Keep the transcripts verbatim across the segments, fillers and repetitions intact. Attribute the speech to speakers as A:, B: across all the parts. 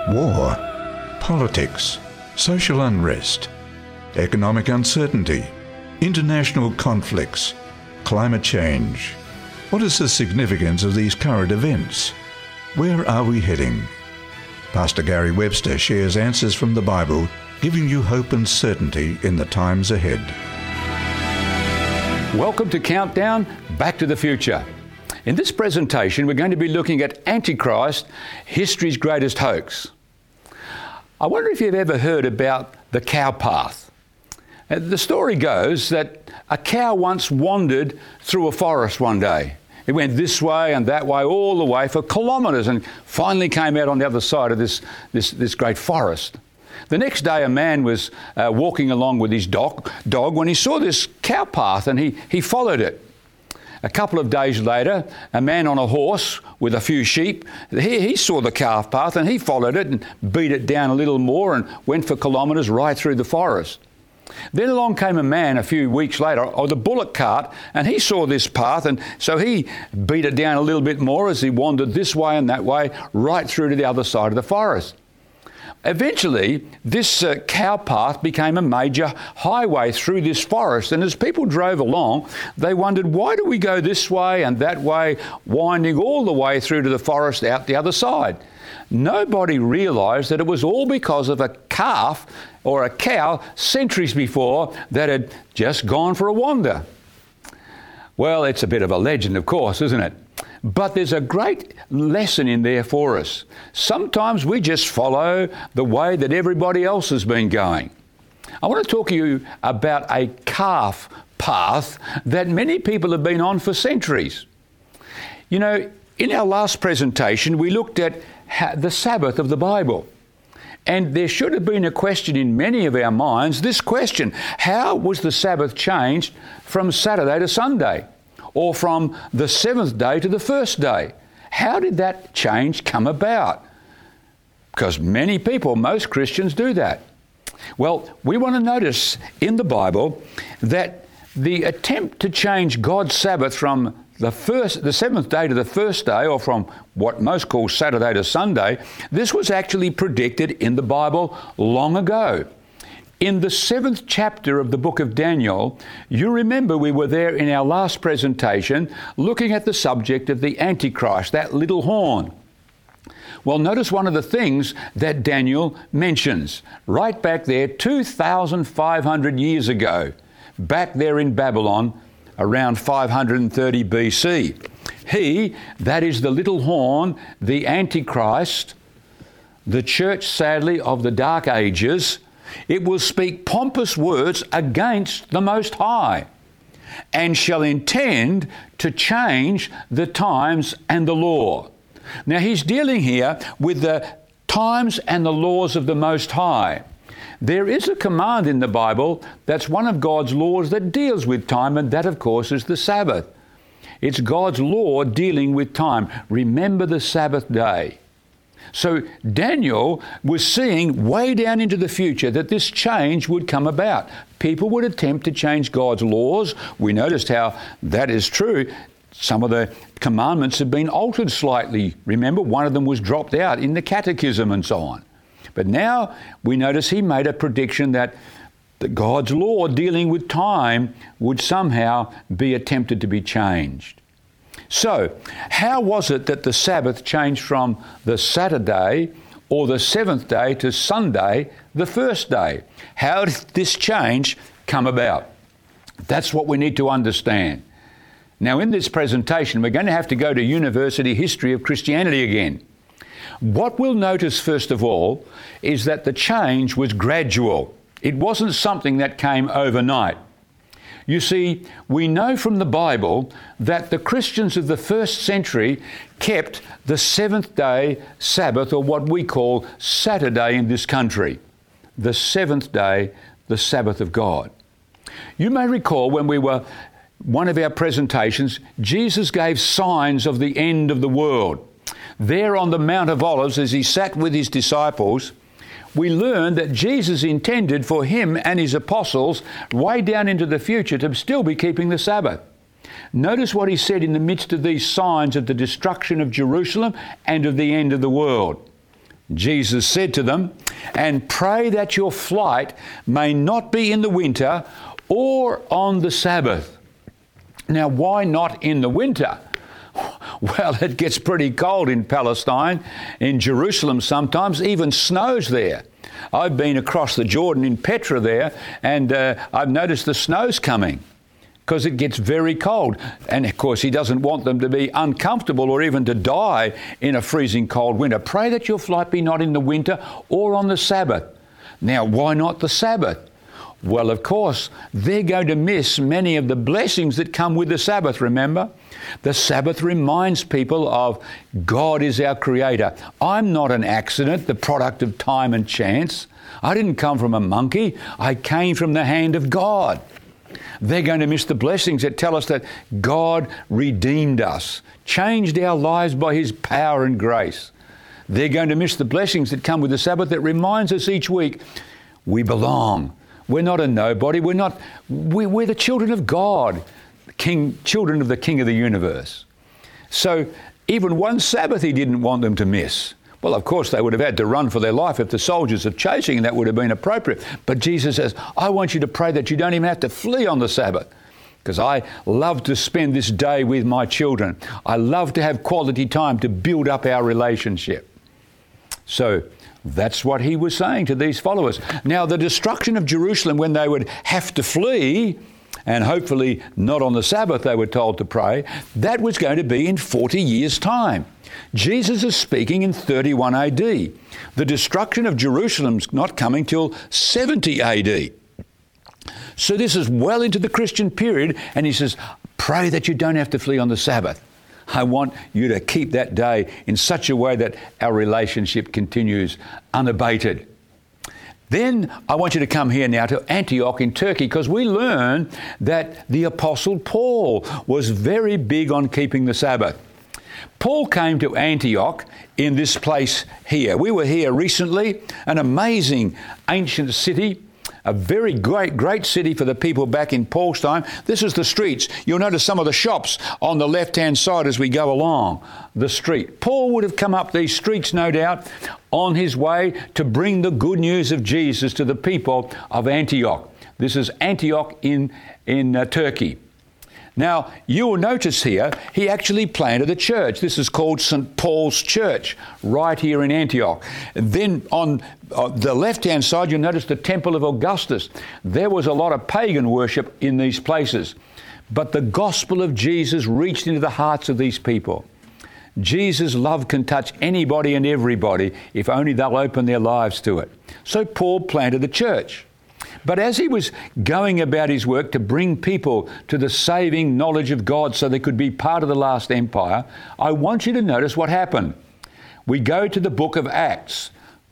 A: war, politics, social unrest, economic uncertainty, international conflicts, climate change. What is the significance of these current events? Where are we heading? Pastor Gary Webster shares answers from the Bible, giving you hope and certainty in the times ahead.
B: Welcome to Countdown, Back to the Future. In this presentation, we're going to be looking at Antichrist, history's greatest hoax. I wonder if you've ever heard about the cow path. The story goes that a cow once wandered through a forest one day. It went this way and that way, all the way for kilometres, and finally came out on the other side of this, this, this great forest. The next day, a man was uh, walking along with his dog, dog when he saw this cow path, and he, he followed it. A couple of days later, a man on a horse with a few sheep, he, he saw the calf path and he followed it and beat it down a little more and went for kilometres right through the forest. Then along came a man a few weeks later on the bullock cart, and he saw this path, and so he beat it down a little bit more as he wandered this way and that way right through to the other side of the forest. Eventually, this uh, cow path became a major highway through this forest, and as people drove along, they wondered, why do we go this way and that way, winding all the way through to the forest out the other side? Nobody realised that it was all because of a calf or a cow centuries before that had just gone for a wander. Well, it's a bit of a legend, of course, isn't it? But there's a great lesson in there for us. Sometimes we just follow the way that everybody else has been going. I want to talk to you about a calf path that many people have been on for centuries. You know, in our last presentation, we looked at the Sabbath of the Bible. And there should have been a question in many of our minds, this question: how was the Sabbath changed from Saturday to Sunday? Or from the seventh day to the first day? How did that change come about? Because many people, most Christians, do that. Well, we want to notice in the Bible that the attempt to change God's Sabbath from the first, the seventh day to the first day, or from what most call Saturday to Sunday, this was actually predicted in the Bible long ago. In the seventh chapter of the book of Daniel, you remember we were there in our last presentation looking at the subject of the Antichrist, that little horn. Well, notice one of the things that Daniel mentions right back there two thousand five hundred years ago, back there in Babylon around five hundred thirty B C. He, that is the little horn, the Antichrist, the church, sadly, of the Dark Ages, it will speak pompous words against the Most High, and shall intend to change the times and the law. Now, he's dealing here with the times and the laws of the Most High. There is a command in the Bible that's one of God's laws that deals with time, and that, of course, is the Sabbath. It's God's law dealing with time. Remember the Sabbath day. So Daniel was seeing way down into the future that this change would come about. People would attempt to change God's laws. We noticed how that is true. Some of the commandments have been altered slightly. Remember, one of them was dropped out in the catechism and so on. But now we notice he made a prediction that that God's law dealing with time would somehow be attempted to be changed. So, how was it that the Sabbath changed from the Saturday or the seventh day to Sunday, the first day? How did this change come about? That's what we need to understand. Now, in this presentation, we're going to have to go to University History of Christianity again. What we'll notice, first of all, is that the change was gradual. It wasn't something that came overnight. You see, we know from the Bible that the Christians of the first century kept the seventh day Sabbath, or what we call Saturday in this country. The seventh day, the Sabbath of God. You may recall when we were, one of our presentations, Jesus gave signs of the end of the world. There on the Mount of Olives, as he sat with his disciples, we learned that Jesus intended for him and his apostles way down into the future to still be keeping the Sabbath. Notice what he said in the midst of these signs of the destruction of Jerusalem and of the end of the world. Jesus said to them, "And pray that your flight may not be in the winter or on the Sabbath." Now, why not in the winter? Well, it gets pretty cold in Palestine, in Jerusalem sometimes, even snows there. I've been across the Jordan in Petra there, and uh, I've noticed the snow's coming because it gets very cold. And, of course, he doesn't want them to be uncomfortable or even to die in a freezing cold winter. Pray that your flight be not in the winter or on the Sabbath. Now, why not the Sabbath? Well, of course, they're going to miss many of the blessings that come with the Sabbath, remember? The Sabbath reminds people of God is our creator. I'm not an accident, the product of time and chance. I didn't come from a monkey. I came from the hand of God. They're going to miss the blessings that tell us that God redeemed us, changed our lives by his power and grace. They're going to miss the blessings that come with the Sabbath that reminds us each week we belong. We're not a nobody. We're not. We, we're the children of God, King, children of the King of the universe. So even one Sabbath he didn't want them to miss. Well, of course, they would have had to run for their life if the soldiers are chasing, and that would have been appropriate. But Jesus says, I want you to pray that you don't even have to flee on the Sabbath, because I love to spend this day with my children. I love to have quality time to build up our relationship. So that's what he was saying to these followers. Now, the destruction of Jerusalem, when they would have to flee, and hopefully not on the Sabbath they were told to pray, that was going to be in forty years' time. Jesus is speaking in thirty-one A D. The destruction of Jerusalem's not coming till seventy A D. So this is well into the Christian period, and he says, pray that you don't have to flee on the Sabbath. I want you to keep that day in such a way that our relationship continues unabated. Then I want you to come here now to Antioch in Turkey, because we learn that the Apostle Paul was very big on keeping the Sabbath. Paul came to Antioch in this place here. We were here recently, an amazing ancient city, a very great, great city for the people back in Paul's time. This is the streets. You'll notice some of the shops on the left-hand side as we go along the street. Paul would have come up these streets, no doubt, on his way to bring the good news of Jesus to the people of Antioch. This is Antioch in, in uh, Turkey. Now, you will notice here, he actually planted a church. This is called Saint Paul's Church, right here in Antioch. And then on uh, the left-hand side, you'll notice the Temple of Augustus. There was a lot of pagan worship in these places. But the gospel of Jesus reached into the hearts of these people. Jesus' love can touch anybody and everybody if only they'll open their lives to it. So Paul planted a church. But as he was going about his work to bring people to the saving knowledge of God so they could be part of the last empire, I want you to notice what happened. We go to the book of Acts.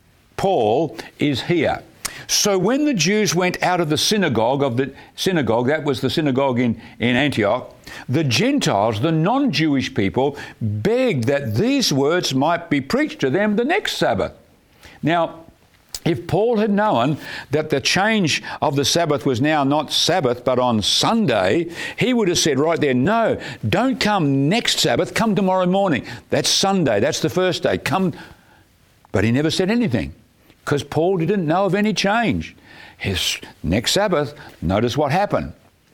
B: Paul is here. So when the Jews went out of the synagogue, of the synagogue, that was the synagogue in, in Antioch, the Gentiles, the non-Jewish people, begged that these words might be preached to them the next Sabbath. Now, if Paul had known that the change of the Sabbath was now not Sabbath but on Sunday, he would have said right there, no, don't come next Sabbath, come tomorrow morning. That's Sunday, that's the first day. Come. But he never said anything because Paul didn't know of any change. His next Sabbath, notice what happened.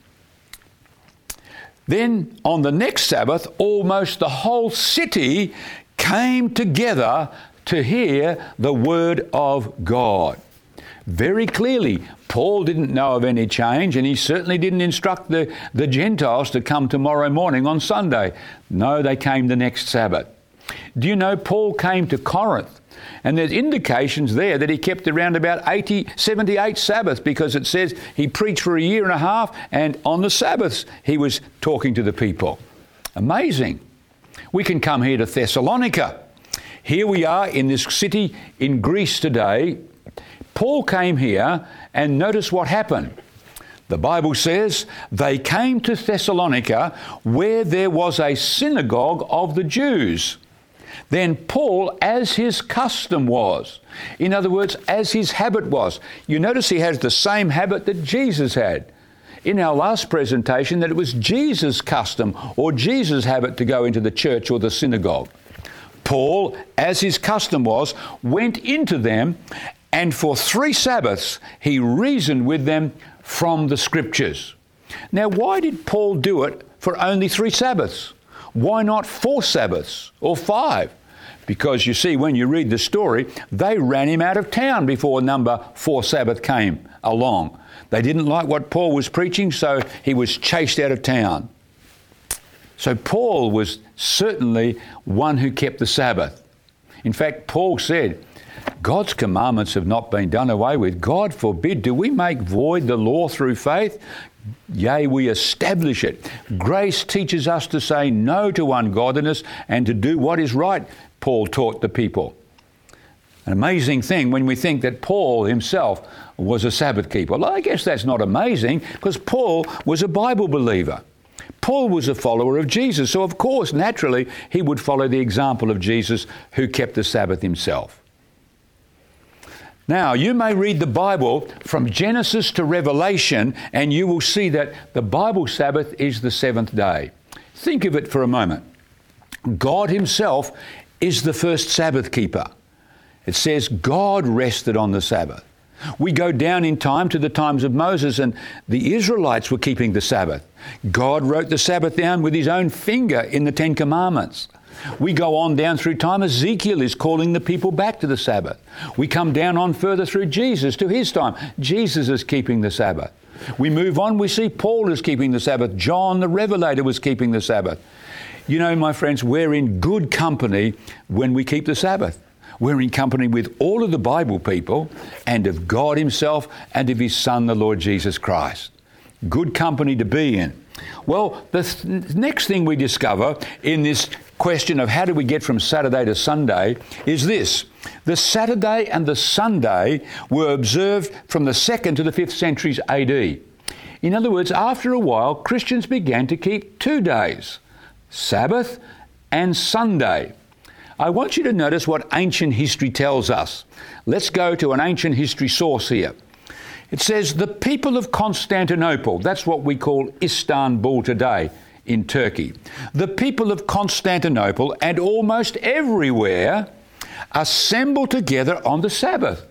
B: Then on the next Sabbath, almost the whole city came together to hear the word of God. Very clearly, Paul didn't know of any change, and he certainly didn't instruct the, the Gentiles to come tomorrow morning on Sunday. No, they came the next Sabbath. Do you know Paul came to Corinth? And there's indications there that he kept around about eighty, seventy-eight Sabbaths, because it says he preached for a year and a half, and on the Sabbaths he was talking to the people. Amazing. We can come here to Thessalonica. Here we are in this city in Greece today. Paul came here, and notice what happened. The Bible says they came to Thessalonica, where there was a synagogue of the Jews. Then Paul, as his custom was, in other words, as his habit was, you notice he has the same habit that Jesus had. In our last presentation, that it was Jesus' custom or Jesus' habit to go into the church or the synagogue. Paul, as his custom was, went into them, and for three Sabbaths he reasoned with them from the Scriptures. Now, why did Paul do it for only three Sabbaths? Why not four Sabbaths or five? Because you see, when you read the story, they ran him out of town before number four Sabbath came along. They didn't like what Paul was preaching, so he was chased out of town. So Paul was certainly one who kept the Sabbath. In fact, Paul said, God's commandments have not been done away with. God forbid, do we make void the law through faith? Yea, we establish it. Grace teaches us to say no to ungodliness and to do what is right, Paul taught the people. An amazing thing when we think that Paul himself was a Sabbath keeper. Well, I guess that's not amazing, because Paul was a Bible believer. Paul was a follower of Jesus, so of course, naturally, he would follow the example of Jesus, who kept the Sabbath himself. Now, you may read the Bible from Genesis to Revelation, and you will see that the Bible Sabbath is the seventh day. Think of it for a moment. God himself is the first Sabbath keeper. It says God rested on the Sabbath. We go down in time to the times of Moses, and the Israelites were keeping the Sabbath. God wrote the Sabbath down with his own finger in the Ten Commandments. We go on down through time. Ezekiel is calling the people back to the Sabbath. We come down on further through Jesus to his time. Jesus is keeping the Sabbath. We move on, we see Paul is keeping the Sabbath. John the Revelator was keeping the Sabbath. You know, my friends, we're in good company when we keep the Sabbath. We're in company with all of the Bible people and of God himself and of his Son, the Lord Jesus Christ. Good company to be in. Well, the th- next thing we discover in this question of how do we get from Saturday to Sunday is this. The Saturday and the Sunday were observed from the second to the fifth centuries A D. In other words, after a while, Christians began to keep two days, Sabbath and Sunday. I want you to notice what ancient history tells us. Let's go to an ancient history source here. It says the people of Constantinople, that's what we call Istanbul today in Turkey. The people of Constantinople and almost everywhere assemble together on the Sabbath,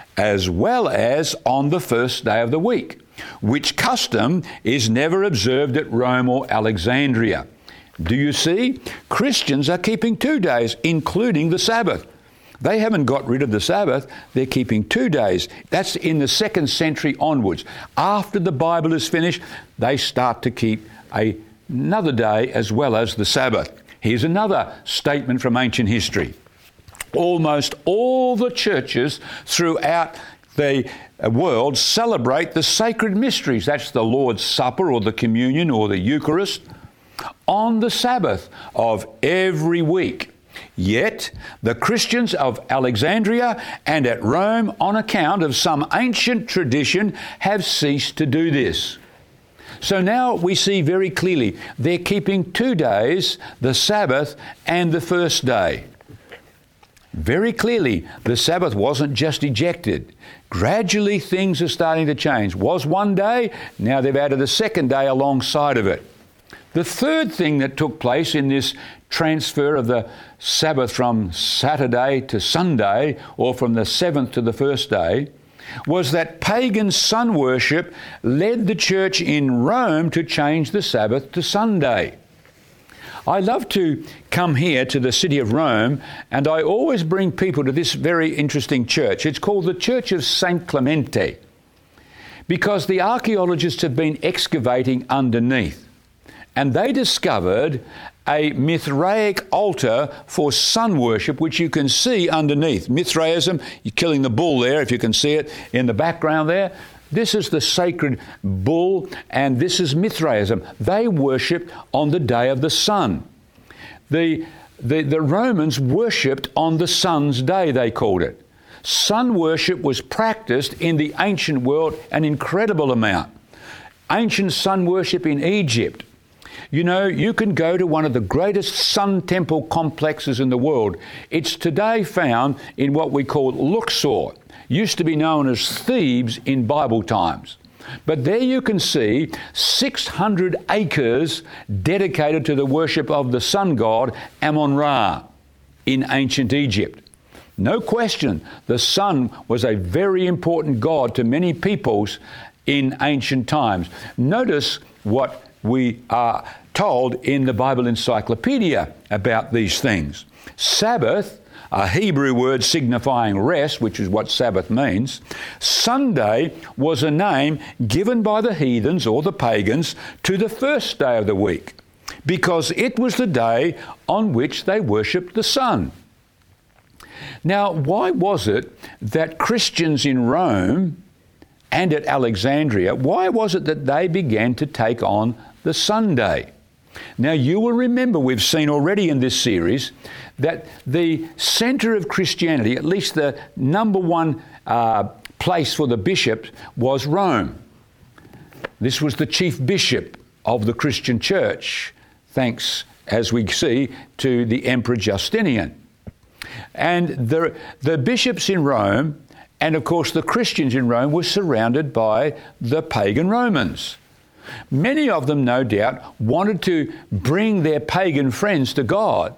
B: as well as on the first day of the week, which custom is never observed at Rome or Alexandria. Do you see? Christians are keeping two days, including the Sabbath. They haven't got rid of the Sabbath. They're keeping two days. That's in the second century onwards. After the Bible is finished, they start to keep a, another day as well as the Sabbath. Here's another statement from ancient history. Almost all the churches throughout the world celebrate the sacred mysteries. That's the Lord's Supper or the Communion or the Eucharist on the Sabbath of every week. Yet the Christians of Alexandria and at Rome, on account of some ancient tradition, have ceased to do this. So now we see very clearly they're keeping two days, the Sabbath and the first day. Very clearly, the Sabbath wasn't just ejected. Gradually things are starting to change. Was one day, now they've added a second day alongside of it. The third thing that took place in this transfer of the Sabbath from Saturday to Sunday, or from the seventh to the first day, was that pagan sun worship led the church in Rome to change the Sabbath to Sunday. I love to come here to the city of Rome, and I always bring people to this very interesting church. It's called the Church of Saint Clemente, because the archaeologists have been excavating underneath, and they discovered a Mithraic altar for sun worship, which you can see underneath. Mithraism, you're killing the bull there, if you can see it in the background there. This is the sacred bull, and this is Mithraism. They worshipped on the day of the sun. The, the, the Romans worshipped on the sun's day, they called it. Sun worship was practiced in the ancient world an incredible amount. Ancient sun worship in Egypt. You know, you can go to one of the greatest sun temple complexes in the world. It's today found in what we call Luxor. Used to be known as Thebes in Bible times. But there you can see six hundred acres dedicated to the worship of the sun god Amun-Ra in ancient Egypt. No question, the sun was a very important god to many peoples in ancient times. Notice what we are told in the Bible Encyclopedia about these things. Sabbath, a Hebrew word signifying rest, which is what Sabbath means. Sunday was a name given by the heathens or the pagans to the first day of the week, because it was the day on which they worshipped the sun. Now, why was it that Christians in Rome and at Alexandria, why was it that they began to take on the Sunday? Now, you will remember, we've seen already in this series, that the centre of Christianity, at least the number one uh, place for the bishops, was Rome. This was the chief bishop of the Christian church, thanks, as we see, to the Emperor Justinian. And the, the bishops in Rome, and of course the Christians in Rome, were surrounded by the pagan Romans. Many of them, no doubt, wanted to bring their pagan friends to God.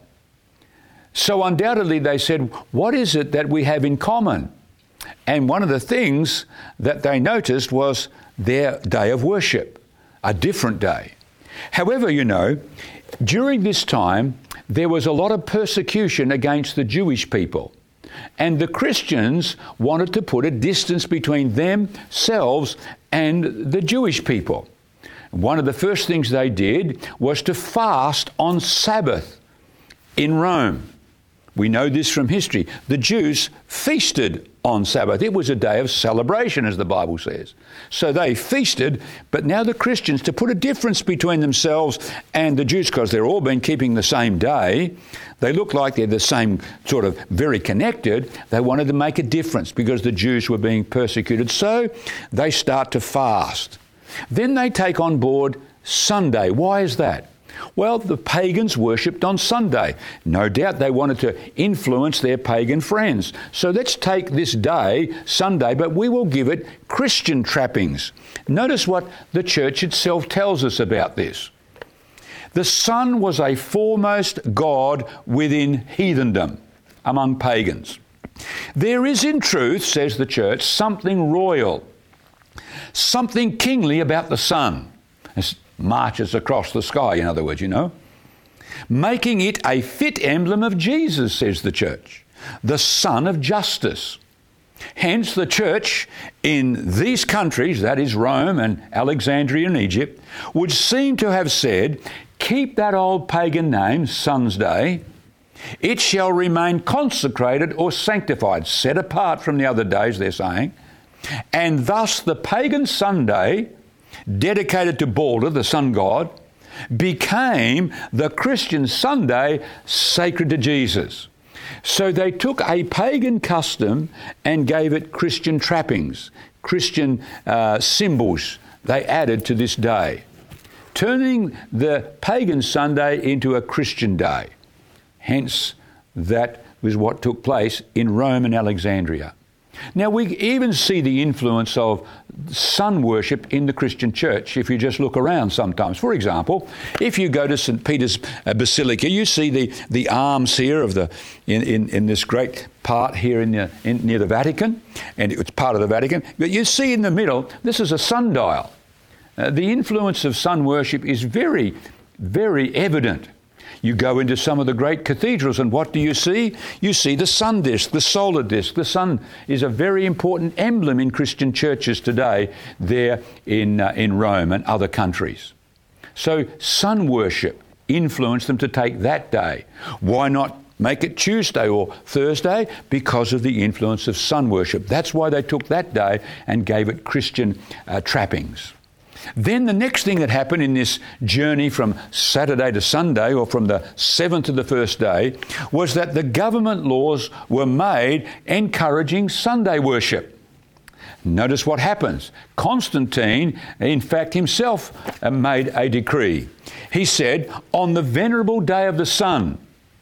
B: So undoubtedly they said, what is it that we have in common? And one of the things that they noticed was their day of worship, a different day. However, you know, during this time, there was a lot of persecution against the Jewish people. And the Christians wanted to put a distance between themselves and the Jewish people. One of the first things they did was to fast on Sabbath in Rome. We know this from history. The Jews feasted on Sabbath. It was a day of celebration, as the Bible says. So they feasted, but now the Christians, to put a difference between themselves and the Jews, because they're all been keeping the same day, they look like they're the same sort of very connected. They wanted to make a difference because the Jews were being persecuted. So they start to fast. Then they take on board Sunday. Why is that? Well, the pagans worshipped on Sunday. No doubt they wanted to influence their pagan friends. So let's take this day, Sunday, but we will give it Christian trappings. Notice what the church itself tells us about this. The sun was a foremost god within heathendom, among pagans. There is in truth, says the church, something royal, something kingly about the sun. It marches across the sky, in other words, you know. Making it a fit emblem of Jesus, says the church, the Son of Justice. Hence the church in these countries, that is Rome and Alexandria and Egypt, would seem to have said, keep that old pagan name, Sun's Day. It shall remain consecrated or sanctified, set apart from the other days, they're saying. And thus the pagan Sunday, dedicated to Balder, the sun god, became the Christian Sunday, sacred to Jesus. So they took a pagan custom and gave it Christian trappings, Christian uh, symbols they added to this day, turning the pagan Sunday into a Christian day. Hence, that was what took place in Rome and Alexandria. Now, we even see the influence of sun worship in the Christian church if you just look around sometimes. For example, if you go to Saint Peter's Basilica, you see the, the arms here of the in, in, in this great part here in the, in, near the Vatican, and it's part of the Vatican. But you see in the middle, this is a sundial. Uh, the influence of sun worship is very, very evident. You go into some of the great cathedrals and what do you see? You see the sun disk, the solar disk. The sun is a very important emblem in Christian churches today there in, uh, in Rome and other countries. So sun worship influenced them to take that day. Why not make it Tuesday or Thursday? Because of the influence of sun worship. That's why they took that day and gave it Christian uh, trappings. Then the next thing that happened in this journey from Saturday to Sunday, or from the seventh to the first day, was that the government laws were made encouraging Sunday worship. Notice what happens. Constantine, in fact, himself made a decree. He said, on the venerable day of the sun,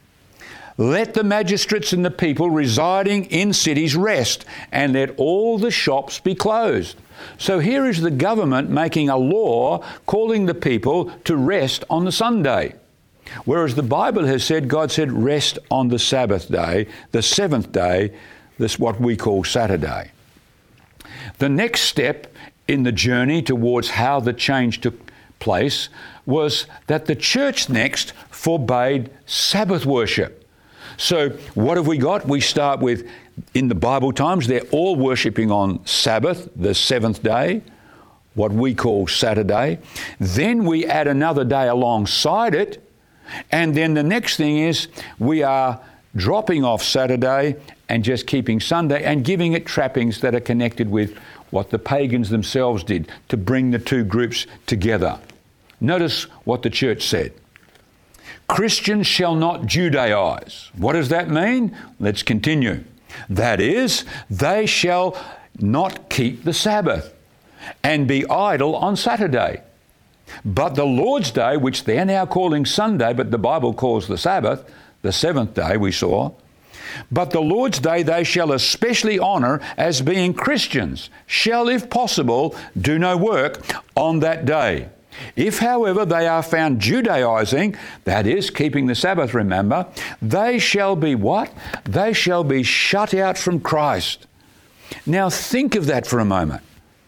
B: let the magistrates and the people residing in cities rest, and let all the shops be closed. So here is the government making a law calling the people to rest on the Sunday. Whereas the Bible has said, God said, rest on the Sabbath day, the seventh day, this what we call Saturday. The next step in the journey towards how the change took place was that the church next forbade Sabbath worship. So what have we got? We start with, in the Bible times, they're all worshipping on Sabbath, the seventh day, what we call Saturday. Then we add another day alongside it. And then the next thing is we are dropping off Saturday and just keeping Sunday and giving it trappings that are connected with what the pagans themselves did to bring the two groups together. Notice what the church said. Christians shall not Judaize. What does that mean? Let's continue. That is, they shall not keep the Sabbath and be idle on Saturday. But the Lord's Day, which they're now calling Sunday, but the Bible calls the Sabbath, the seventh day we saw, but the Lord's Day they shall especially honour as being Christians, shall, if possible, do no work on that day. If, however, they are found Judaizing, that is, keeping the Sabbath, remember, they shall be what? They shall be shut out from Christ. Now think of that for a moment.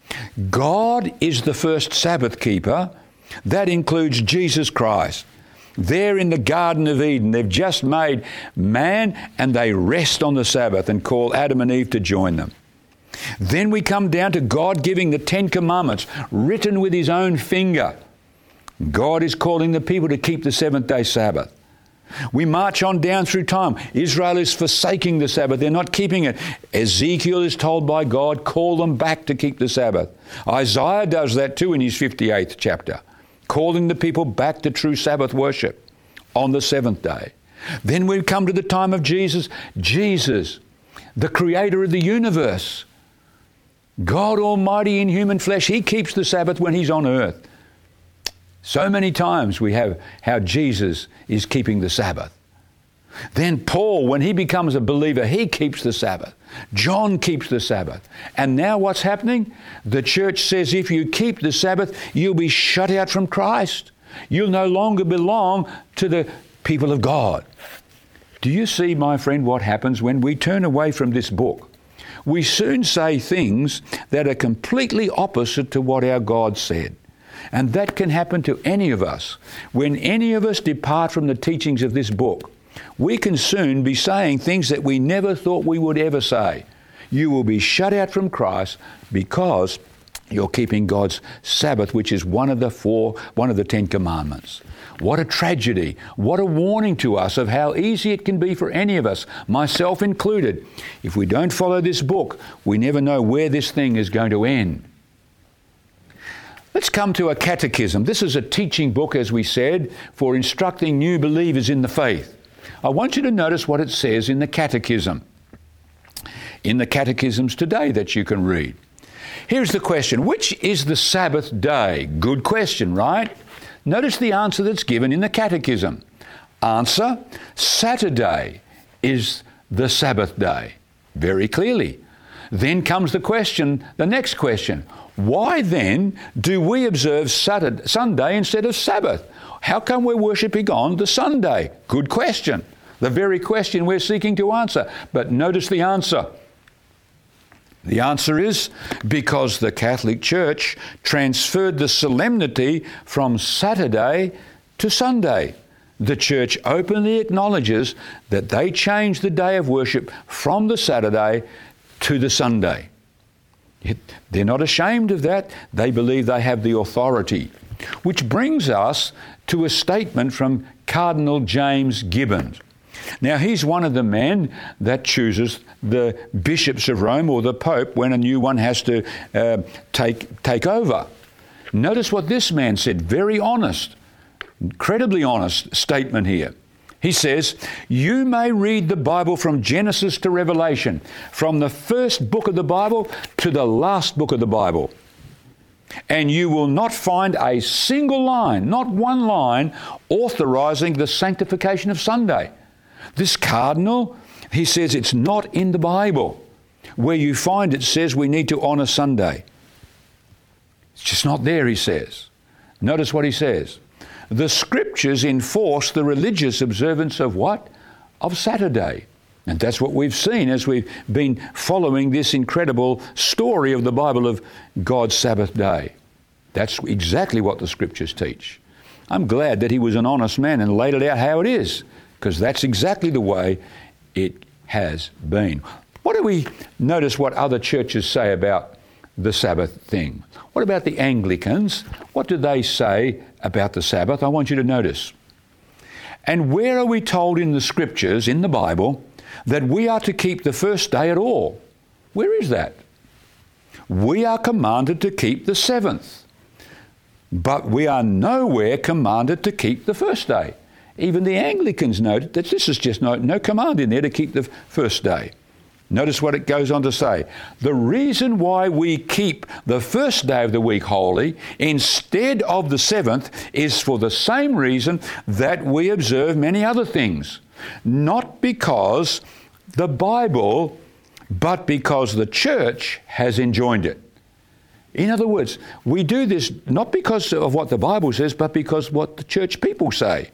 B: God is the first Sabbath keeper. That includes Jesus Christ. There in the Garden of Eden, they've just made man and they rest on the Sabbath and call Adam and Eve to join them. Then we come down to God giving the Ten Commandments, written with his own finger. God is calling the people to keep the seventh-day Sabbath. We march on down through time. Israel is forsaking the Sabbath. They're not keeping it. Ezekiel is told by God, call them back to keep the Sabbath. Isaiah does that too in his fifty-eighth chapter, calling the people back to true Sabbath worship on the seventh day. Then we come to the time of Jesus. Jesus, the creator of the universe, God Almighty in human flesh, he keeps the Sabbath when he's on earth. So many times we have how Jesus is keeping the Sabbath. Then Paul, when he becomes a believer, he keeps the Sabbath. John keeps the Sabbath. And now what's happening? The church says if you keep the Sabbath, you'll be shut out from Christ. You'll no longer belong to the people of God. Do you see, my friend, what happens when we turn away from this book? We soon say things that are completely opposite to what our God said. And that can happen to any of us. When any of us depart from the teachings of this book, we can soon be saying things that we never thought we would ever say. You will be shut out from Christ because you're keeping God's Sabbath, which is one of the four, one of the Ten Commandments. What a tragedy. What a warning to us of how easy it can be for any of us, myself included. If we don't follow this book, we never know where this thing is going to end. Let's come to a catechism. This is a teaching book, as we said, for instructing new believers in the faith. I want you to notice what it says in the catechism, in the catechisms today that you can read. Here's the question. Which is the Sabbath day? Good question, right? Notice the answer that's given in the catechism. Answer, Saturday is the Sabbath day. Very clearly. Then comes the question, the next question. Why then do we observe Saturday, Sunday instead of Sabbath? How come we're worshipping on the Sunday? Good question. The very question we're seeking to answer. But notice the answer. The answer is because the Catholic Church transferred the solemnity from Saturday to Sunday. The Church openly acknowledges that they changed the day of worship from the Saturday to the Sunday. They're not ashamed of that. They believe they have the authority. Which brings us to a statement from Cardinal James Gibbons. Now, he's one of the men that chooses the bishops of Rome or the Pope when a new one has to uh, take, take over. Notice what this man said. Very honest, incredibly honest statement here. He says, you may read the Bible from Genesis to Revelation, from the first book of the Bible to the last book of the Bible, and you will not find a single line, not one line, authorizing the sanctification of Sunday. This cardinal, he says it's not in the Bible. Where you find it says we need to honor Sunday. It's just not there, he says. Notice what he says. the Scriptures enforce the religious observance of what? Of Saturday. And that's what we've seen as we've been following this incredible story of the Bible of God's Sabbath day. That's exactly what the Scriptures teach. I'm glad that he was an honest man and laid it out how it is, because that's exactly the way it has been. What do we notice what other churches say about the Sabbath thing? What about the Anglicans? What do they say about the Sabbath? I want you to notice. And where are we told in the Scriptures, in the Bible, that we are to keep the first day at all? Where is that? We are commanded to keep the seventh, but we are nowhere commanded to keep the first day. Even the Anglicans noted that this is just no, no command in there to keep the first day. Notice what it goes on to say. The reason why we keep the first day of the week holy instead of the seventh is for the same reason that we observe many other things. Not because the Bible, but because the church has enjoined it. In other words, we do this not because of what the Bible says, but because what the church people say.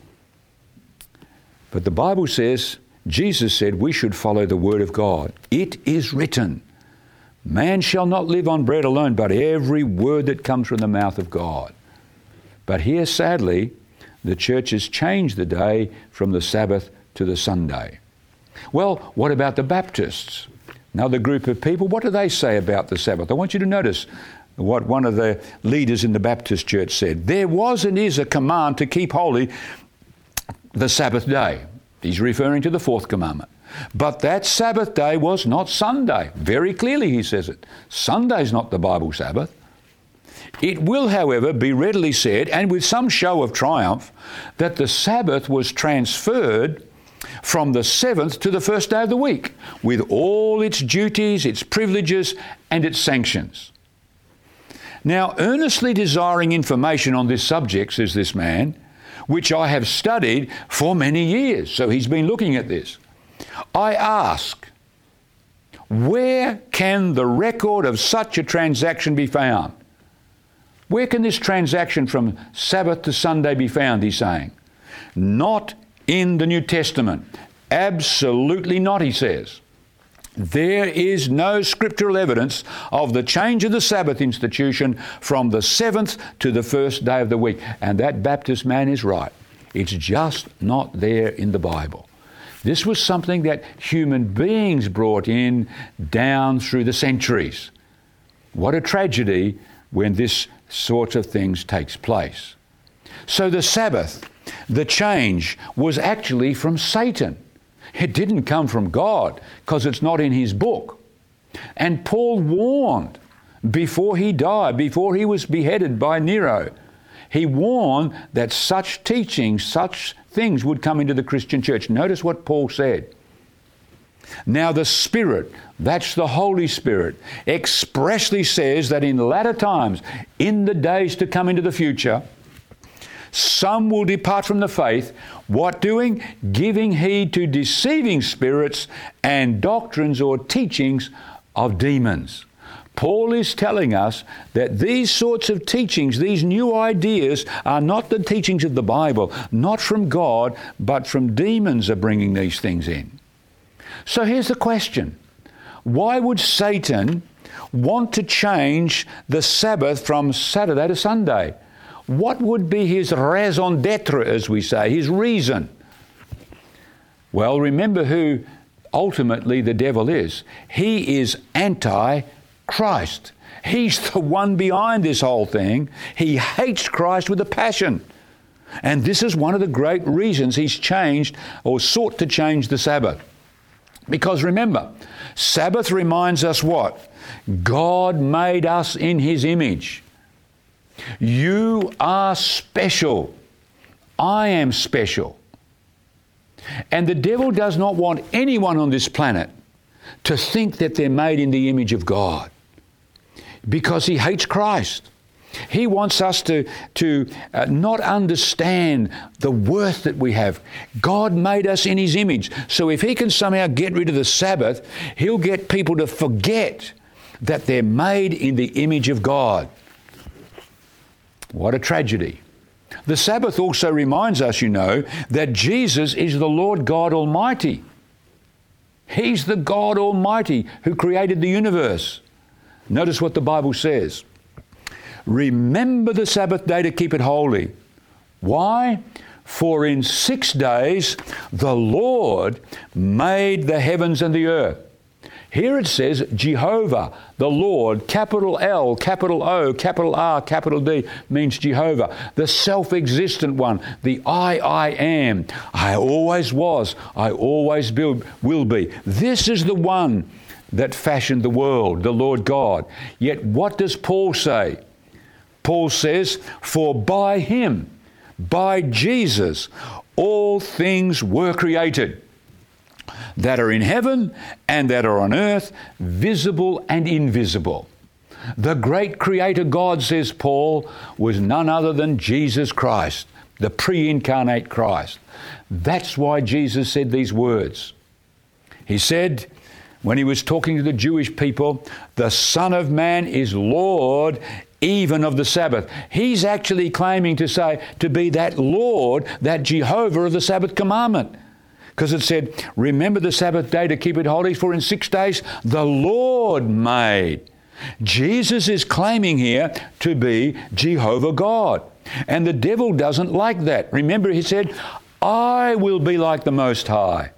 B: But the Bible says, Jesus said we should follow the word of God. It is written, man shall not live on bread alone, but every word that comes from the mouth of God. But here, sadly, the church has changed the day from the Sabbath to the Sunday. Well, what about the Baptists? Another group of people, what do they say about the Sabbath? I want you to notice what one of the leaders in the Baptist church said. There was and is a command to keep holy the Sabbath day. He's referring to the fourth commandment. But that Sabbath day was not Sunday. Very clearly he says it. Sunday's not the Bible Sabbath. It will, however, be readily said, and with some show of triumph, that the Sabbath was transferred from the seventh to the first day of the week, with all its duties, its privileges, and its sanctions. Now, earnestly desiring information on this subject, says this man, which I have studied for many years. So he's been looking at this. I ask, where can the record of such a transaction be found? Where can this transaction from Sabbath to Sunday be found, he's saying? Not in the New Testament. Absolutely not, he says. There is no scriptural evidence of the change of the Sabbath institution from the seventh to the first day of the week. And that Baptist man is right. It's just not there in the Bible. This was something that human beings brought in down through the centuries. What a tragedy when this sort of things takes place. So the Sabbath, the change, was actually from Satan. It didn't come from God because it's not in his book. And Paul warned before he died, before he was beheaded by Nero, he warned that such teachings, such things would come into the Christian church. Notice what Paul said. Now the Spirit, that's the Holy Spirit, expressly says that in latter times, in the days to come into the future, some will depart from the faith. What doing? Giving heed to deceiving spirits and doctrines or teachings of demons. Paul is telling us that these sorts of teachings, these new ideas, are not the teachings of the Bible, not from God, but from demons are bringing these things in. So here's the question. Why would Satan want to change the Sabbath from Saturday to Sunday? What would be his raison d'etre, as we say, his reason? Well, remember who ultimately the devil is. He is anti-Christ. He's the one behind this whole thing. He hates Christ with a passion. And this is one of the great reasons he's changed or sought to change the Sabbath. Because remember, Sabbath reminds us what? God made us in his image. You are special. I am special. And the devil does not want anyone on this planet to think that they're made in the image of God, because he hates Christ. He wants us to, to uh, not understand the worth that we have. God made us in his image. So if he can somehow get rid of the Sabbath, he'll get people to forget that they're made in the image of God. What a tragedy. The Sabbath also reminds us, you know, that Jesus is the Lord God Almighty. He's the God Almighty who created the universe. Notice what the Bible says. Remember the Sabbath day to keep it holy. Why? For in six days the Lord made the heavens and the earth. Here it says Jehovah, the Lord, capital L, capital O, capital R, capital D, means Jehovah, the self-existent one, the I, I am. I always was, I always will be. This is the one that fashioned the world, the Lord God. Yet what does Paul say? Paul says, for by him, by Jesus, all things were created, that are in heaven and that are on earth, visible and invisible. The great creator God, says Paul, was none other than Jesus Christ, the pre-incarnate Christ. That's why Jesus said these words. He said, when he was talking to the Jewish people, the Son of Man is Lord even of the Sabbath. He's actually claiming to say, to be that Lord, that Jehovah of the Sabbath commandment. Because it said, remember the Sabbath day to keep it holy, for in six days the Lord made. Jesus is claiming here to be Jehovah God. And the devil doesn't like that. Remember, he said, I will be like the Most High.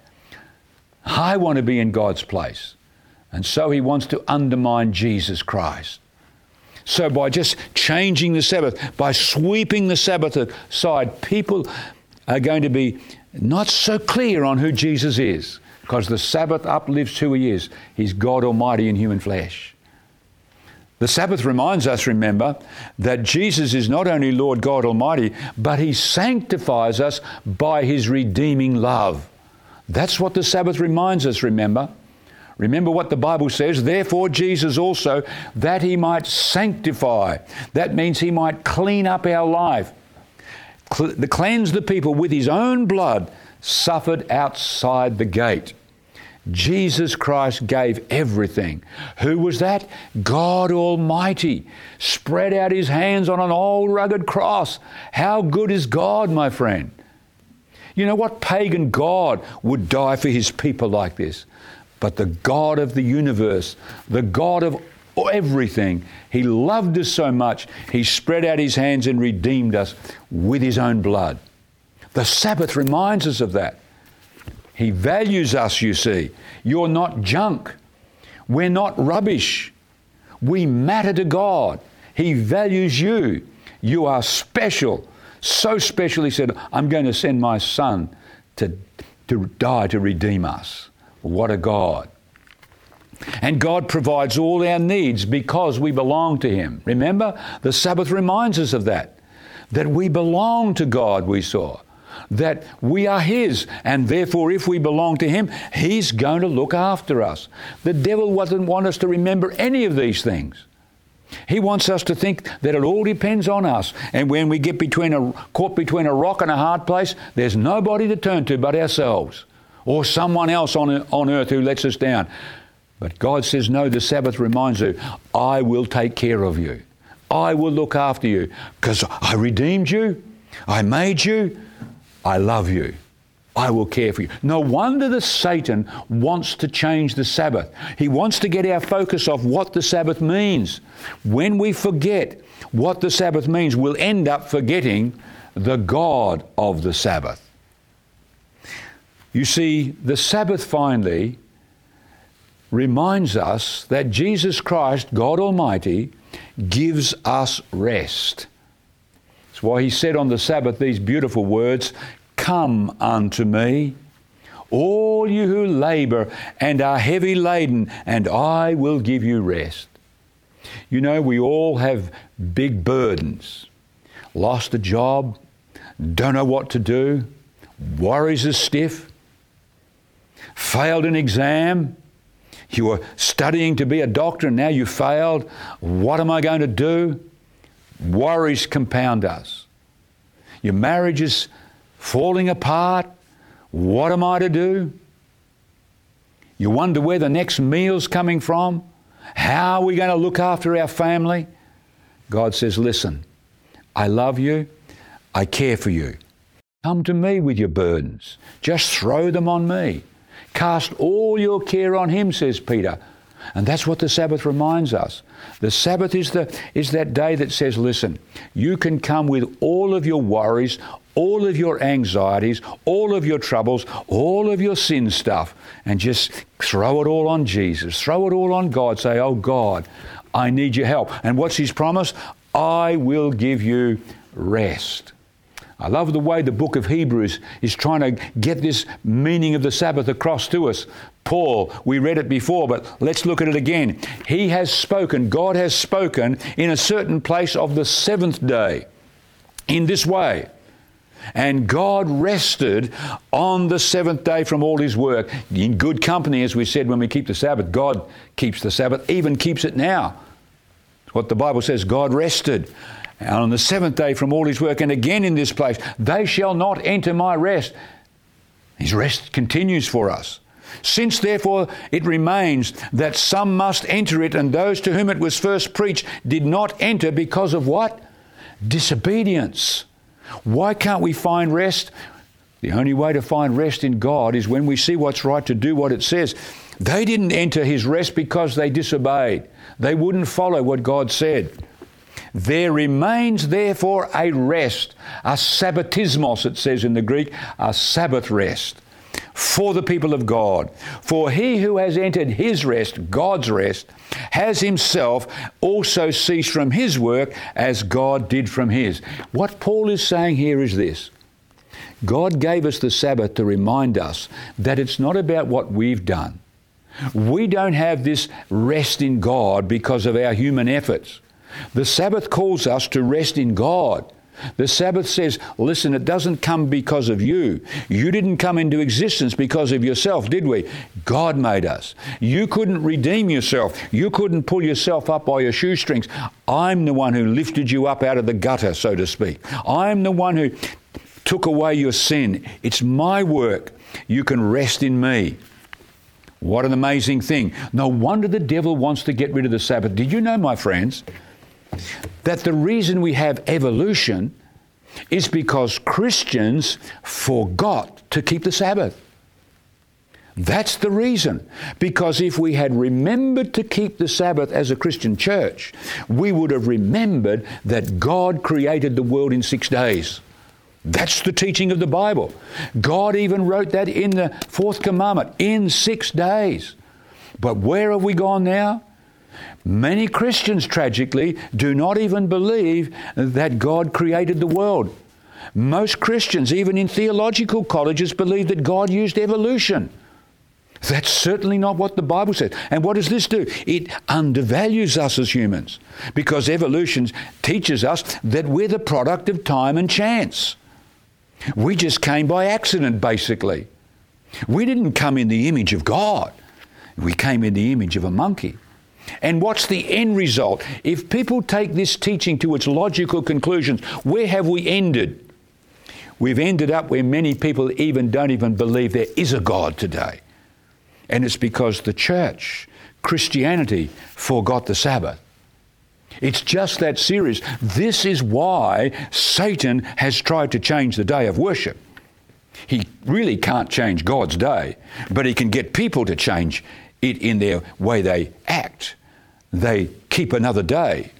B: I want to be in God's place. And so he wants to undermine Jesus Christ. So by just changing the Sabbath, by sweeping the Sabbath aside, people are going to be not so clear on who Jesus is, because the Sabbath uplifts who he is. He's God Almighty in human flesh. The Sabbath reminds us, remember, that Jesus is not only Lord God Almighty, but he sanctifies us by his redeeming love. That's what the Sabbath reminds us, remember. Remember what the Bible says, therefore Jesus also, that he might sanctify. That means he might clean up our life. Cl- cleanse the people with his own blood, suffered outside the gate. Jesus Christ gave everything. Who was that? God Almighty. Spread out his hands on an old rugged cross. How good is God, my friend? You know, what pagan god would die for his people like this? But the God of the universe, the God of everything, he loved us so much, he spread out his hands and redeemed us with his own blood. The Sabbath reminds us of that. He values us, you see. You're not junk. We're not rubbish. We matter to God. He values you. You are special. So special, he said, I'm going to send my son to, to die to redeem us. What a God. And God provides all our needs because we belong to him. Remember, the Sabbath reminds us of that. That we belong to God, we saw. That we are his, and therefore if we belong to him, he's going to look after us. The devil doesn't want us to remember any of these things. He wants us to think that it all depends on us. And when we get between a, caught between a rock and a hard place, there's nobody to turn to but ourselves, or someone else on, on earth who lets us down. But God says, no, the Sabbath reminds you, I will take care of you. I will look after you because I redeemed you. I made you. I love you. I will care for you. No wonder that Satan wants to change the Sabbath. He wants to get our focus off what the Sabbath means. When we forget what the Sabbath means, we'll end up forgetting the God of the Sabbath. You see, the Sabbath finally reminds us that Jesus Christ, God Almighty, gives us rest. That's why he said on the Sabbath these beautiful words, come unto me, all you who labour and are heavy laden, and I will give you rest. You know, we all have big burdens. Lost a job, don't know what to do, worries are stiff, failed an exam, you were studying to be a doctor and now you failed. What am I going to do? Worries compound us. Your marriage is falling apart. What am I to do? You wonder where the next meal's coming from. How are we going to look after our family? God says, listen, I love you. I care for you. Come to me with your burdens. Just throw them on me. Cast all your care on him, says Peter. And that's what the Sabbath reminds us. The Sabbath is the is that day that says, listen, you can come with all of your worries, all of your anxieties, all of your troubles, all of your sin stuff, and just throw it all on Jesus. Throw it all on God. Say, oh God, I need your help. And what's his promise? I will give you rest. I love the way the book of Hebrews is trying to get this meaning of the Sabbath across to us. Paul, we read it before, but let's look at it again. He has spoken, God has spoken in a certain place of the seventh day in this way. And God rested on the seventh day from all his work. In good company, as we said when we keep the Sabbath. God keeps the Sabbath, even keeps it now. It's what the Bible says, God rested. And on the seventh day from all his work, and again in this place, they shall not enter my rest. His rest continues for us. Since therefore it remains that some must enter it, and those to whom it was first preached did not enter because of what? Disobedience. Why can't we find rest? The only way to find rest in God is when we see what's right to do what it says. They didn't enter his rest because they disobeyed. They wouldn't follow what God said. There remains therefore a rest, a sabbatismos, it says in the Greek, a Sabbath rest for the people of God. For he who has entered his rest, God's rest, has himself also ceased from his work as God did from his. What Paul is saying here is this. God gave us the Sabbath to remind us that it's not about what we've done. We don't have this rest in God because of our human efforts. The Sabbath calls us to rest in God. The Sabbath says, listen, it doesn't come because of you. You didn't come into existence because of yourself, did we? God made us. You couldn't redeem yourself. You couldn't pull yourself up by your shoestrings. I'm the one who lifted you up out of the gutter, so to speak. I'm the one who took away your sin. It's my work. You can rest in me. What an amazing thing. No wonder the devil wants to get rid of the Sabbath. Did you know, my friends, that the reason we have evolution is because Christians forgot to keep the Sabbath? That's the reason. Because if we had remembered to keep the Sabbath as a Christian church, we would have remembered that God created the world in six days. That's the teaching of the Bible. God even wrote that in the fourth commandment, in six days. But where have we gone now? Many Christians, tragically, do not even believe that God created the world. Most Christians, even in theological colleges, believe that God used evolution. That's certainly not what the Bible says. And what does this do? It undervalues us as humans, because evolution teaches us that we're the product of time and chance. We just came by accident, basically. We didn't come in the image of God. We came in the image of a monkey. And what's the end result? If people take this teaching to its logical conclusions, where have we ended? We've ended up where many people even don't even believe there is a God today. And it's because the church, Christianity, forgot the Sabbath. It's just that serious. This is why Satan has tried to change the day of worship. He really can't change God's day, but he can get people to change it in their way they act. They keep another day.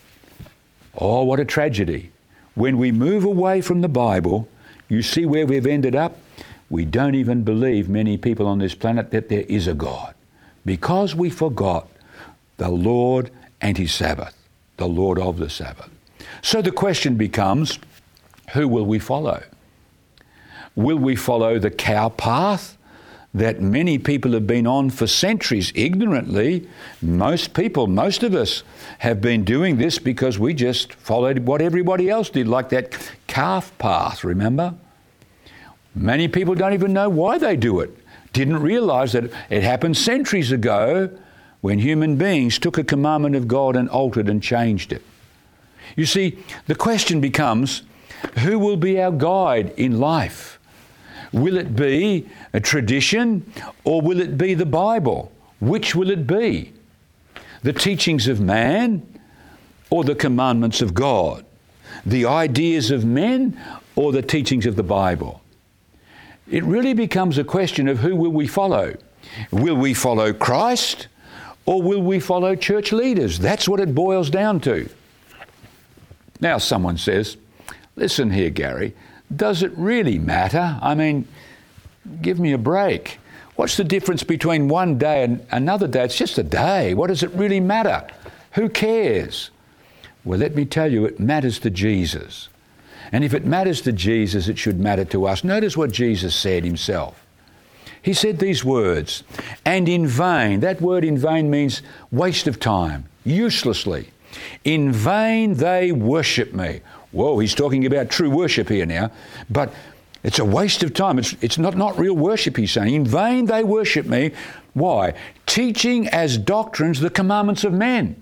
B: Oh, what a tragedy. When we move away from the Bible, you see where we've ended up? We don't even believe, many people on this planet, that there is a God, because we forgot the Lord and his Sabbath, the Lord of the Sabbath. So the question becomes, who will we follow? Will we follow the cow path that many people have been on for centuries ignorantly? Most people, most of us, have been doing this because we just followed what everybody else did, like that calf path, remember? Many people don't even know why they do it. Didn't realize that it happened centuries ago when human beings took a commandment of God and altered and changed it. You see, the question becomes, who will be our guide in life? Will it be a tradition, or will it be the Bible? Which will it be? The teachings of man or the commandments of God? the ideas of men or the teachings of the Bible? It really becomes a question of who will we follow. Will we follow Christ or will we follow church leaders? That's what it boils down to. Now someone says, listen here, Gary, does it really matter? I mean, give me a break. What's the difference between one day and another day? It's just a day. What does it really matter? Who cares? Well, let me tell you, it matters to Jesus. And if it matters to Jesus, it should matter to us. Notice what Jesus said himself. He said these words, and in vain, that word in vain means waste of time, uselessly. In vain they worship me. Whoa, he's talking about true worship here now, but it's a waste of time. It's, it's not, not real worship, he's saying. In vain they worship me. Why? Teaching as doctrines the commandments of men.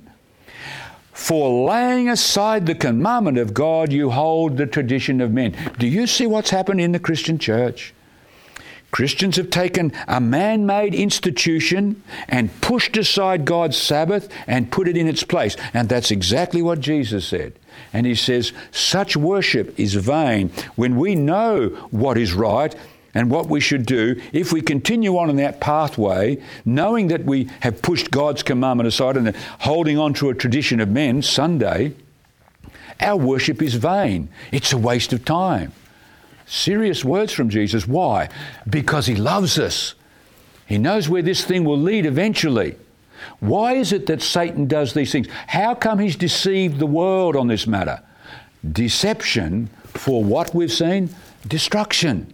B: For laying aside the commandment of God, you hold the tradition of men. Do you see what's happened in the Christian church? Christians have taken a man-made institution and pushed aside God's Sabbath and put it in its place. And that's exactly what Jesus said. And he says, such worship is vain when we know what is right and what we should do. If we continue on in that pathway, knowing that we have pushed God's commandment aside and holding on to a tradition of men, Sunday, our worship is vain. It's a waste of time. Serious words from Jesus. Why? Because he loves us. He knows where this thing will lead eventually. Why is it that Satan does these things? How come he's deceived the world on this matter? Deception for what we've seen? Destruction.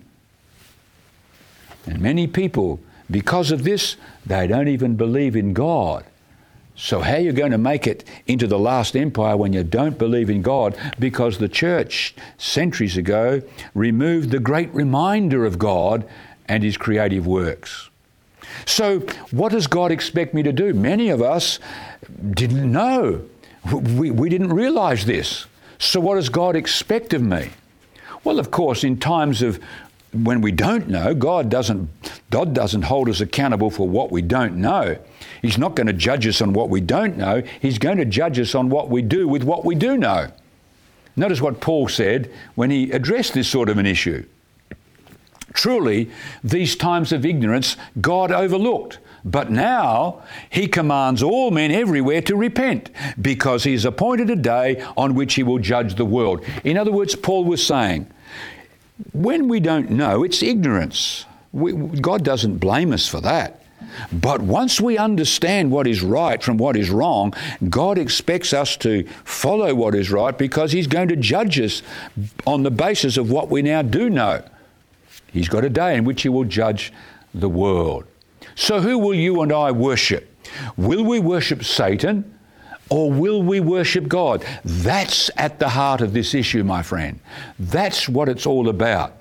B: And many people, because of this, they don't even believe in God. So how are you going to make it into the last empire when you don't believe in God? Because the church, centuries ago, removed the great reminder of God and his creative works. So what does God expect me to do? Many of us didn't know. We, we didn't realize this. So what does God expect of me? Well, of course, in times of when we don't know, God doesn't, God doesn't hold us accountable for what we don't know. He's not going to judge us on what we don't know. He's going to judge us on what we do with what we do know. Notice what Paul said when he addressed this sort of an issue. Truly, these times of ignorance God overlooked, but now he commands all men everywhere to repent, because he has appointed a day on which he will judge the world. In other words, Paul was saying, when we don't know, it's ignorance. We, God doesn't blame us for that. But once we understand what is right from what is wrong, God expects us to follow what is right, because he's going to judge us on the basis of what we now do know. He's got a day in which he will judge the world. So who will you and I worship? Will we worship Satan or will we worship God? That's at the heart of this issue, my friend. That's what it's all about.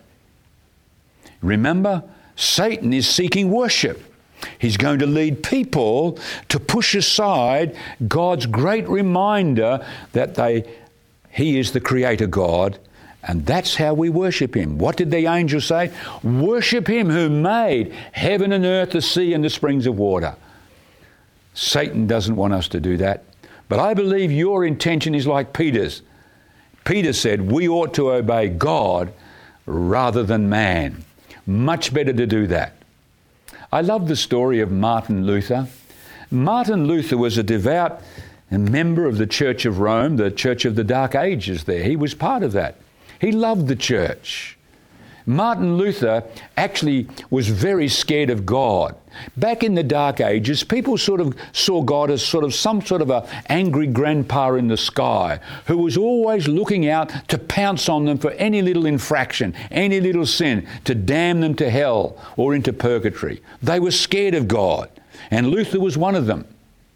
B: Remember, Satan is seeking worship. He's going to lead people to push aside God's great reminder that they, he is the Creator God, and that's how we worship him. What did the angel say? Worship him who made heaven and earth, the sea and the springs of water. Satan doesn't want us to do that. But I believe your intention is like Peter's. Peter said we ought to obey God rather than man. Much better to do that. I love the story of Martin Luther. Martin Luther was a devout member of the Church of Rome, the Church of the Dark Ages there. He was part of that. He loved the church. Martin Luther actually was very scared of God. Back in the Dark Ages, people sort of saw God as sort of some sort of an angry grandpa in the sky who was always looking out to pounce on them for any little infraction, any little sin, to damn them to hell or into purgatory. They were scared of God, and Luther was one of them.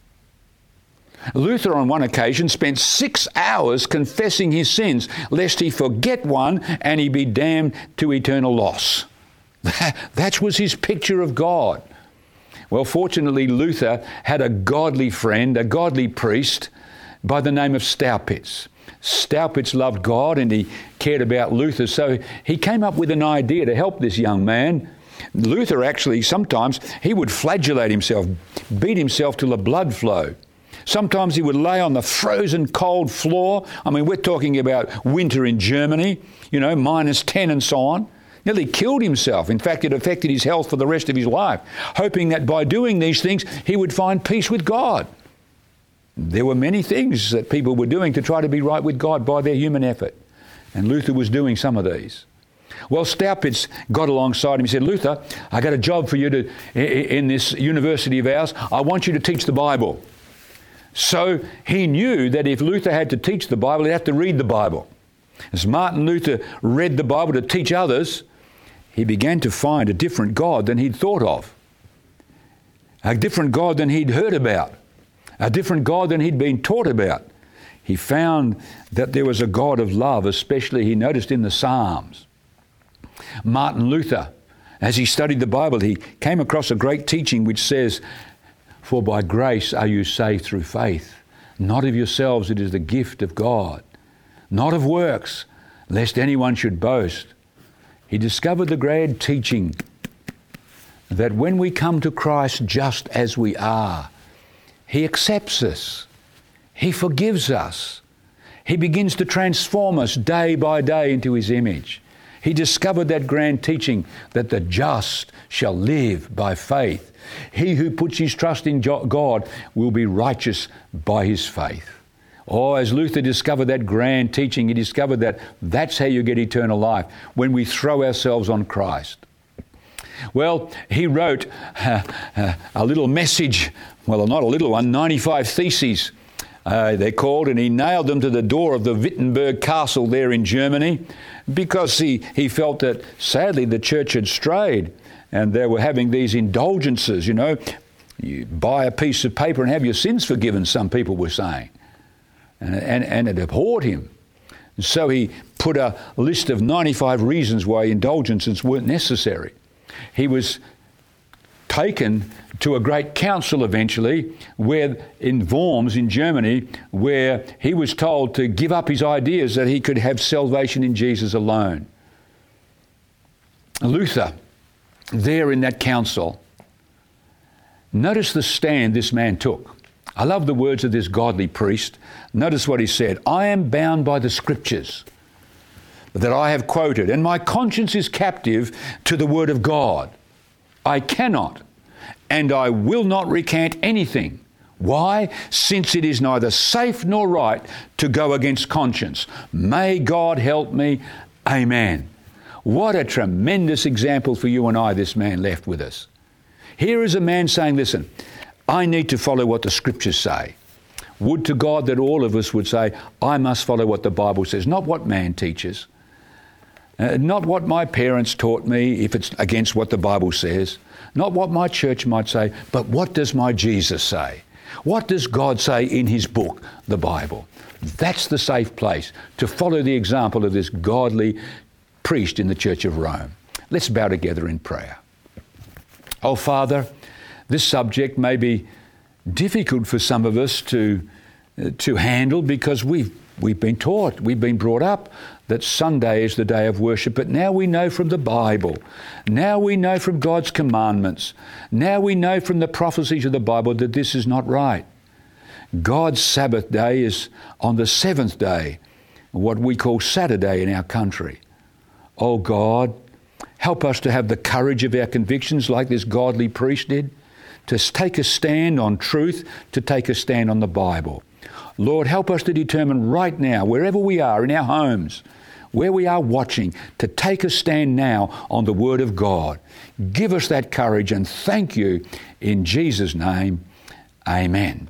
B: Luther on one occasion spent six hours confessing his sins, lest he forget one and he be damned to eternal loss. That was his picture of God. Well, fortunately, Luther had a godly friend, a godly priest by the name of Staupitz. Staupitz loved God and he cared about Luther, so he came up with an idea to help this young man. Luther actually, sometimes, he would flagellate himself, beat himself till the blood flowed. Sometimes he would lay on the frozen cold floor. I mean, we're talking about winter in Germany, you know, minus ten and so on. Nearly killed himself. In fact, it affected his health for the rest of his life, hoping that by doing these things, he would find peace with God. There were many things that people were doing to try to be right with God by their human effort. And Luther was doing some of these. Well, Staupitz got alongside him. He said, Luther, I got a job for you to in this university of ours. I want you to teach the Bible. So he knew that if Luther had to teach the Bible, he'd have to read the Bible. As Martin Luther read the Bible to teach others, he began to find a different God than he'd thought of. A different God than he'd heard about. A different God than he'd been taught about. He found that there was a God of love, especially he noticed in the Psalms. Martin Luther, as he studied the Bible, he came across a great teaching which says, for by grace are you saved through faith, not of yourselves, it is the gift of God, not of works, lest anyone should boast. He discovered the grand teaching that when we come to Christ just as we are, He accepts us. He forgives us. He begins to transform us day by day into His image. He discovered that grand teaching that the just shall live by faith. He who puts his trust in God will be righteous by his faith. Oh, as Luther discovered that grand teaching, he discovered that that's how you get eternal life, when we throw ourselves on Christ. Well, he wrote uh, uh, a little message, well, not a little one, ninety-five theses, uh, they're called, and he nailed them to the door of the Wittenberg Castle there in Germany, because he, he felt that, sadly, the church had strayed, and they were having these indulgences, you know. You buy a piece of paper and have your sins forgiven, some people were saying. And, and, and it abhorred him. And so he put a list of ninety-five reasons why indulgences weren't necessary. He was taken to a great council eventually, where in Worms in Germany, where he was told to give up his ideas that he could have salvation in Jesus alone. Luther, there in that council, notice the stand this man took. I love the words of this godly priest. Notice what he said. I am bound by the Scriptures that I have quoted, and my conscience is captive to the Word of God. I cannot and I will not recant anything. Why? Since it is neither safe nor right to go against conscience. May God help me. Amen. What a tremendous example for you and I this man left with us. Here is a man saying, listen, I need to follow what the Scriptures say. Would to God that all of us would say, I must follow what the Bible says, not what man teaches, uh, not what my parents taught me if it's against what the Bible says, not what my church might say, but what does my Jesus say? What does God say in His book, the Bible? That's the safe place to follow the example of this godly priest in the Church of Rome. Let's bow together in prayer. Oh, Father, this subject may be difficult for some of us to uh, to handle because we've we've been taught, we've been brought up that Sunday is the day of worship, but now we know from the Bible, now we know from God's commandments, now we know from the prophecies of the Bible that this is not right. God's Sabbath day is on the seventh day, what we call Saturday in our country. Oh God, help us to have the courage of our convictions like this godly priest did, to take a stand on truth, to take a stand on the Bible. Lord, help us to determine right now, wherever we are, in our homes, where we are watching, to take a stand now on the Word of God. Give us that courage, and thank you in Jesus' name. Amen.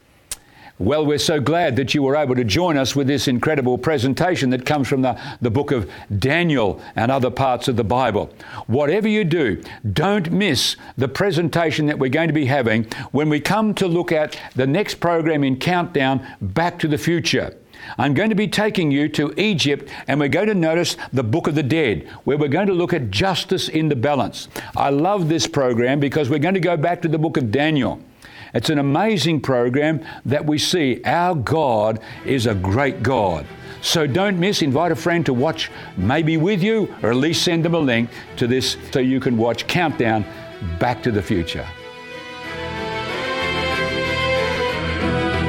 B: Well, we're so glad that you were able to join us with this incredible presentation that comes from the, the book of Daniel and other parts of the Bible. Whatever you do, don't miss the presentation that we're going to be having when we come to look at the next program in Countdown, Back to the Future. I'm going to be taking you to Egypt, and we're going to notice the Book of the Dead, where we're going to look at justice in the balance. I love this program because we're going to go back to the book of Daniel. It's an amazing program that we see our God is a great God. So don't miss. Invite a friend to watch, maybe with you, or at least send them a link to this so you can watch Countdown Back to the Future.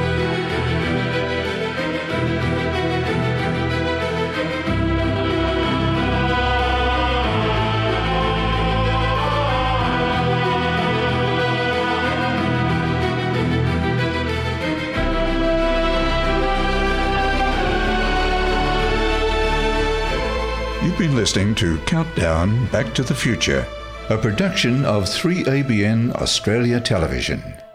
A: You've been listening to Countdown Back to the Future, a production of three A B N Australia Television.